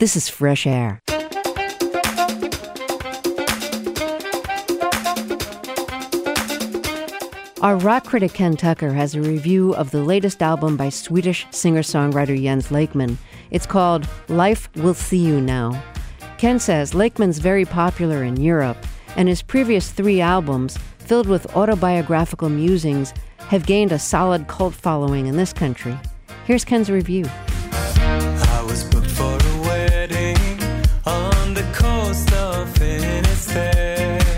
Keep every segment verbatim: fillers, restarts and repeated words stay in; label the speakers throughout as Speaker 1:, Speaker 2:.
Speaker 1: This is Fresh Air. Our rock critic Ken Tucker has a review of the latest album by Swedish singer-songwriter Jens Lekman. It's called Life Will See You Now. Ken says Lekman's very popular in Europe, and his previous three albums, filled with autobiographical musings, have gained a solid cult following in this country. Here's Ken's review.
Speaker 2: I was booked for a wedding on the coast of Finistère.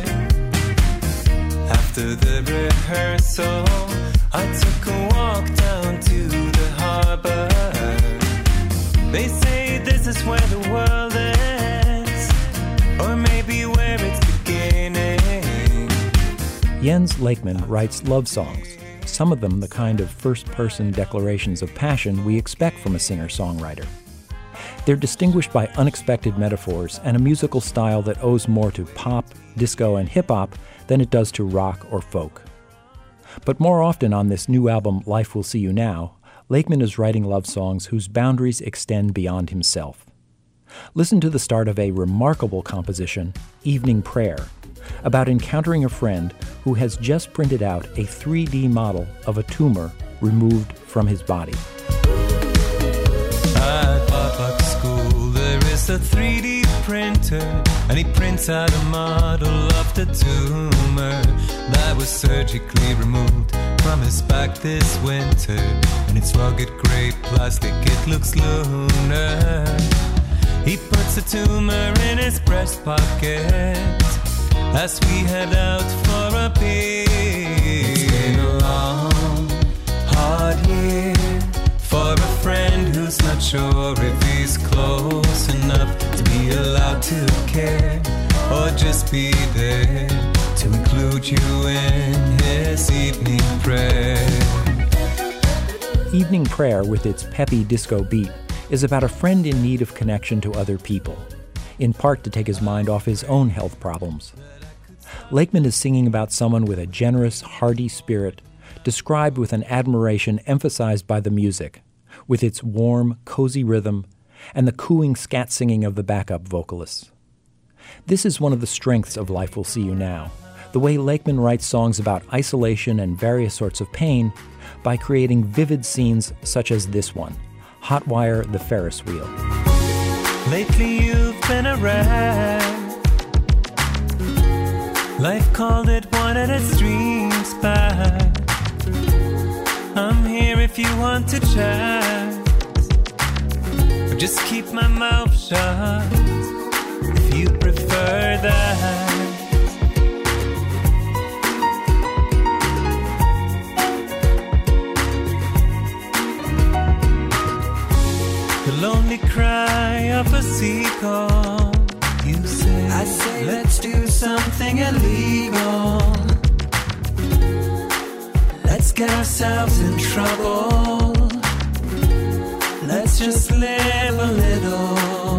Speaker 2: After the rehearsal, I took a walk down to the harbor. They say this is where the world ends, or maybe where it's beginning.
Speaker 3: Jens Lekman writes love songs, some of them the kind of first-person declarations of passion we expect from a singer-songwriter. They're distinguished by unexpected metaphors and a musical style that owes more to pop, disco, and hip-hop than it does to rock or folk. But more often on this new album, Life Will See You Now, Lekman is writing love songs whose boundaries extend beyond himself. Listen to the start of a remarkable composition, Evening Prayer, about encountering a friend who has just printed out a three D model of a tumor removed from his body.
Speaker 2: At Pop School there is a three D printer, and he prints out a model of the tumor that was surgically removed from his back this winter. And it's rugged gray plastic, it looks lunar. He puts the tumor in his breast pocket as we head out for a beer. It's been a long, hard year for a friend who's not sure if he's close enough to be allowed to care, or just be there to include you in his evening prayer.
Speaker 3: Evening Prayer, with its peppy disco beat, is about a friend in need of connection to other people, in part to take his mind off his own health problems. Lekman is singing about someone with a generous, hearty spirit, described with an admiration emphasized by the music, with its warm, cozy rhythm and the cooing scat singing of the backup vocalists. This is one of the strengths of Life Will See You Now, the way Lekman writes songs about isolation and various sorts of pain by creating vivid scenes such as this one, Hotwire the Ferris Wheel.
Speaker 2: Lately you've been around. Life called it one of its dreams back. I'm here if you want to chat, or just keep my mouth shut if you prefer that. The lonely cry of a seagull. You say, I say, let's do something illegal. Let's get ourselves in trouble. Let's just live a little.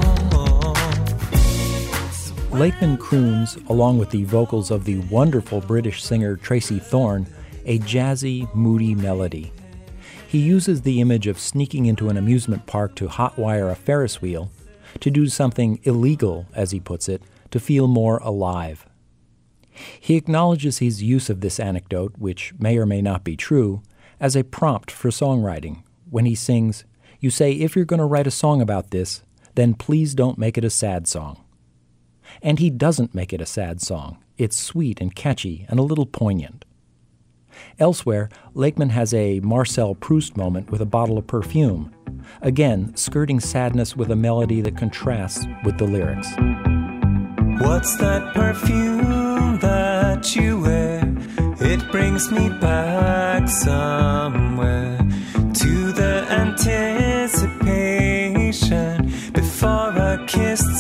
Speaker 3: Lekman croons, along with the vocals of the wonderful British singer Tracy Thorn, a jazzy, moody melody. He uses the image of sneaking into an amusement park to hotwire a Ferris wheel to do something illegal, as he puts it, to feel more alive. He acknowledges his use of this anecdote, which may or may not be true, as a prompt for songwriting. When he sings, you say, if you're going to write a song about this, then please don't make it a sad song. And he doesn't make it a sad song. It's sweet and catchy and a little poignant. Elsewhere, Lekman has a Marcel Proust moment with a bottle of perfume, again skirting sadness with a melody that contrasts with the lyrics.
Speaker 2: What's that perfume that you wear? It brings me back somewhere to the anticipation before I kissed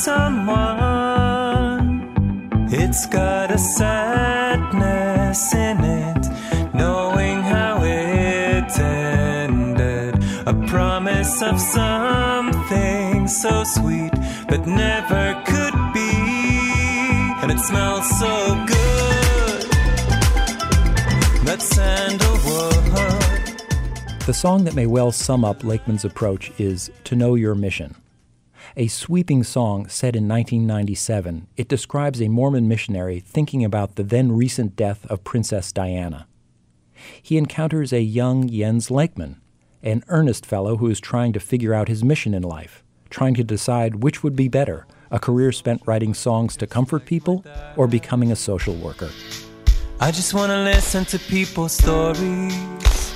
Speaker 2: someone. It's got a sadness in it, knowing how it ended. A promise of something so sweet but never could be. And it smells so good, that sandalwood.
Speaker 3: The song that may well sum up Lekman's approach is To Know Your Mission. A sweeping song set in nineteen ninety-seven, it describes a Mormon missionary thinking about the then-recent death of Princess Diana. He encounters a young Jens Lakeman, an earnest fellow who is trying to figure out his mission in life, trying to decide which would be better, a career spent writing songs to comfort people or becoming a social worker.
Speaker 2: I just want to listen to people's stories,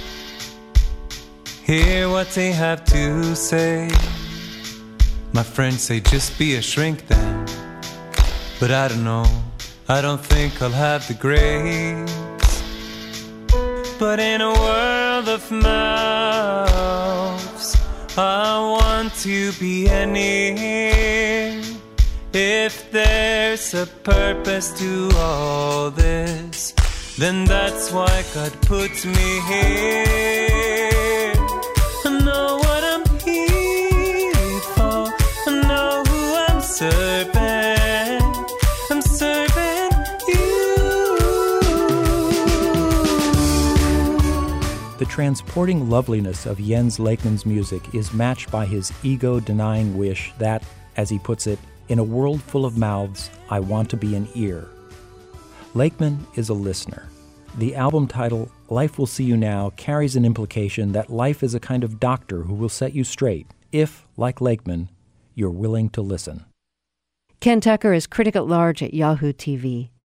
Speaker 2: hear what they have to say. My friends say just be a shrink then, but I don't know, I don't think I'll have the grace. But in a world of mouths, I want to be any. If there's a purpose to all this, then that's why God put me here. I know what I'm here for, I know who I'm serving, I'm serving you.
Speaker 3: The transporting loveliness of Jens Lakeman's music is matched by his ego-denying wish that, as he puts it, in a world full of mouths, I want to be an ear. Lakeman is a listener. The album title, Life Will See You Now, carries an implication that life is a kind of doctor who will set you straight if, like Lakeman, you're willing to listen.
Speaker 1: Ken Tucker is critic at large at Yahoo T V.